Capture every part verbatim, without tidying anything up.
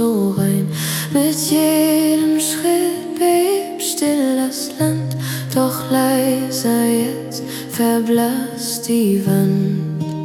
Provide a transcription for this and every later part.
so rein. Mit jedem Schritt bebt still das Land, doch leiser jetzt verblasst die Wand.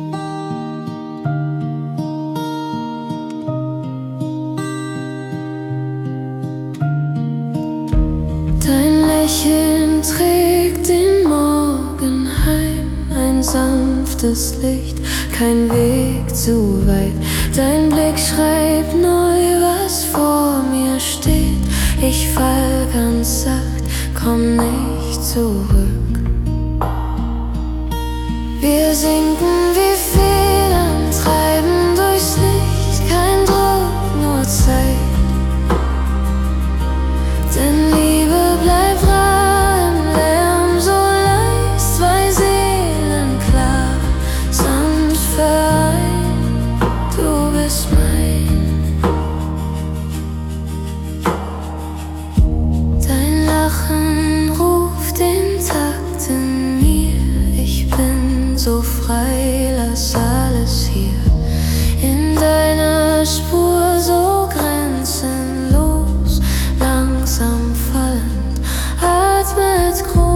Dein Lächeln trägt den Morgen heim, ein sanftes Licht, kein Weg zu weit. Dein Blick schreibt neu, was vor mir steht. Ich fall ganz sacht, komm nicht zurück. Wir sinken wie Federn, treiben durchs Licht, kein Druck, nur Zeit. Denn Liebe bleibt rar im Lärm, so leicht, zwei Seelen klar, sanft vereint, du bist mein. Dein Lachen ruft den Takt in mir, ich bin so frei, lass alles hier in deiner Spur, so grenzenlos, langsam fallend, atmet groß.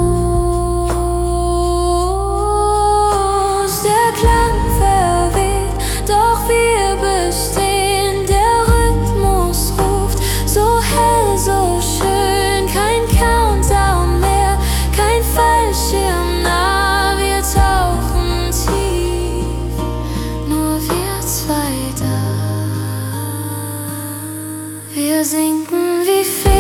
Der Klang verweht, doch wir bestehen. Der Rhythmus ruft, so hell, so schön. Kein Countdown mehr, kein Fallschirm nah. Wir tauchen tief, nur wir zwei da. Wir sinken wie Federn.